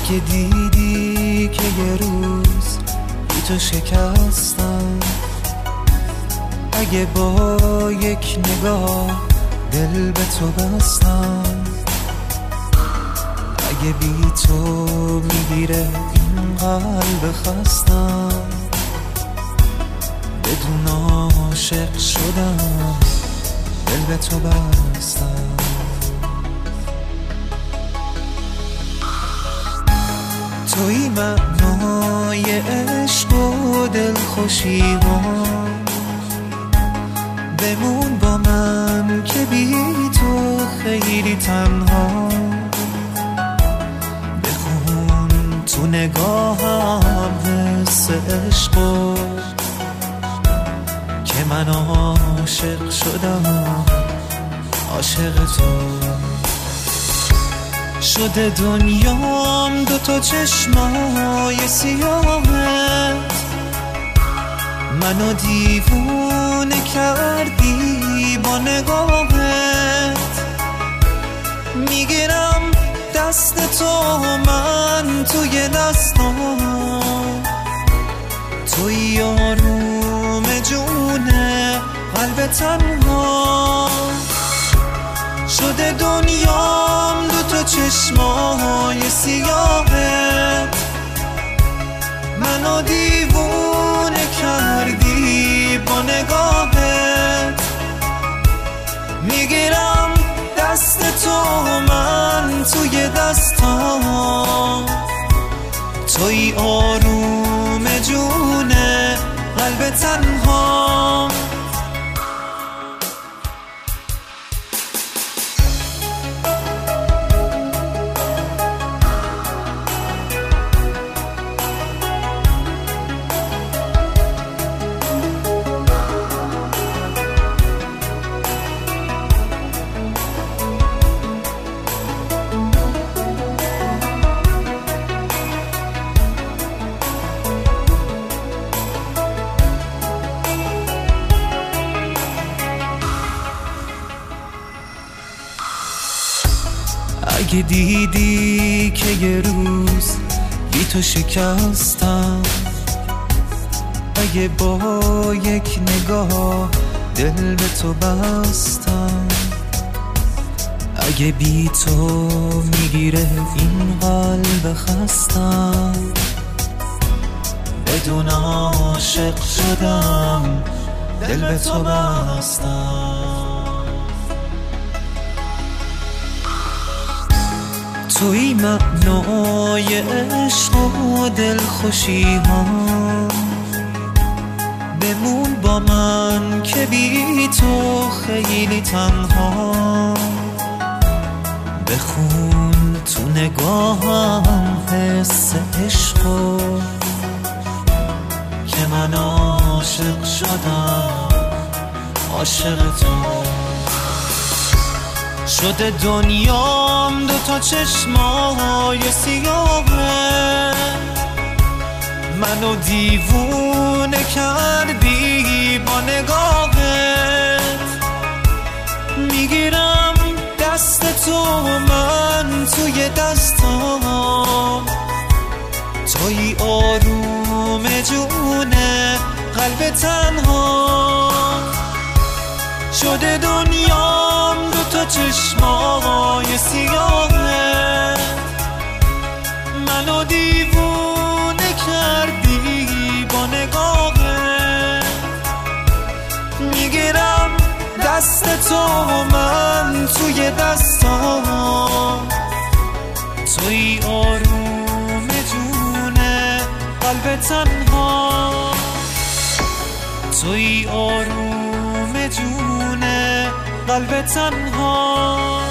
اگه دیدی که یه روز بی تو شکستم، اگه با یک نگاه دل به تو بستم، اگه بی تو میگیره این قلب خستم، بدون عاشق شدم دل به تو بستم. توی معنای عشق و دلخوشی ها، بمون با من که بی تو خیلی تنها، بخون تو نگاهم حس عشقو که من عاشق شدم، عاشق تو شده دنیام دوتا چشمای سیاهت، منو دیوونه کردی با نگاهت، میگیرم دست تو من توی دستام، توی آروم جونه قلب تنها، شده دنیام دوتا چشمای سیاهت، منو دیوونه کردی با نگاهت، میگیرم دست تو من توی دستام، توی آروم جونه قلب تنها. اگه دیدی که یه روز بی تو شکستم، اگه با یک نگاه دل به تو بستم، اگه بی تو میگیره این قلب خستم، بدون عاشق شدم دل به تو بستم. توی معنای عشق و دلخوشی ها، بمون با من که بی تو خیلی تنها، بخون تو نگاهم حس عشقو که من عاشق شدم، عاشق تو شده دنیام دوتا چشمای سیاهه، منو دیوونه کردی با نگاهت، میگیرم دست تو من توی دستام، توی آروم جونه قلب تنها، شده دنیام دوتا چشمای سیاهه، منو دیوونه کردی با نگاهت، میگیرم دست تو من توی دستام، توی آروم جونه قلب تنها، توی آروم جونه قلب تنها.